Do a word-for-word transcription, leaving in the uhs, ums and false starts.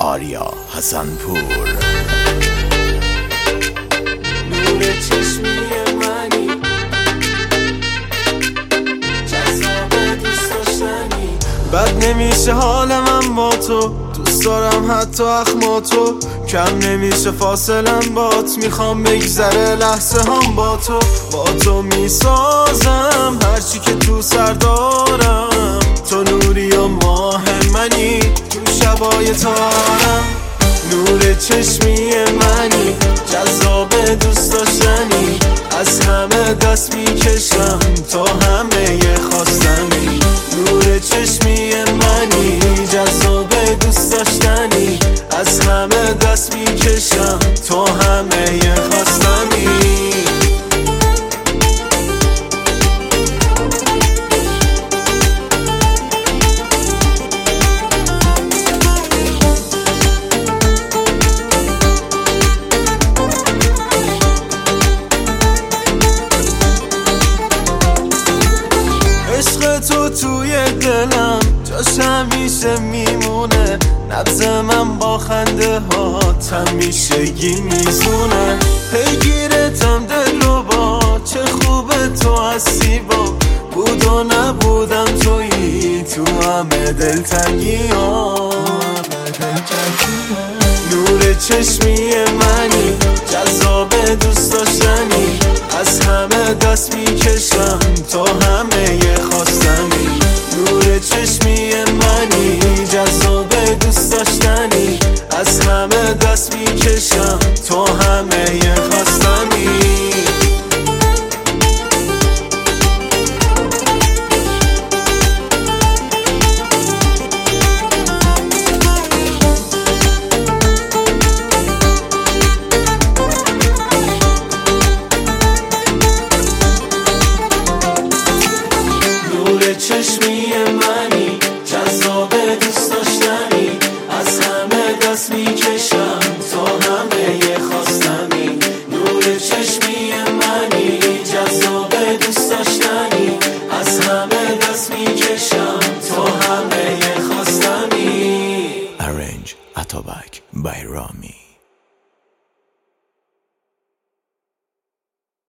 آریا حسن‌پور. نور چشمی منی، جذاب دوست داشتنی. بد نمیشه حال من با تو، دوست دارم حتی اخماتو. کم نمیشه فاصلم بات، میخوام بگذره لحظه هم با تو. با تو میسازم هرچی که تو سر دارم. تو نوری و ماه منی، تو شبای تارم. نور چشمی منی، جذاب دوست داشتنی. از همه دست میکشم، تو همه خواستنی. نور چشمی منی، جذاب دوست داشتنی. از همه دست میکشم، تو همه خواستنی. عشق تو توی دلم جاش همیشه میمونه. نبض من با خنده هات همیشگی میزونه. پیگیرتم دل رو با، چه خوبه تو هستی با. بود و نبودم تویی، تو همه دلتنگی ها. نور چشمی منی، جذاب دوست داشتنی. از همه دست میکشم، تو همه خواستنی. نور چشمی منی، جذاب دوست داشتنی. از همه دست میکشم، تو همه خواستنی. چشمی منی، جذاب دوست داشتنی. از همه دست میکشم، تو همه خواستنی. نور چشمی منی، جذاب دوست داشتنی. از همه دست میکشم، تو همه خواستنی. Arrange Atobak by Rami.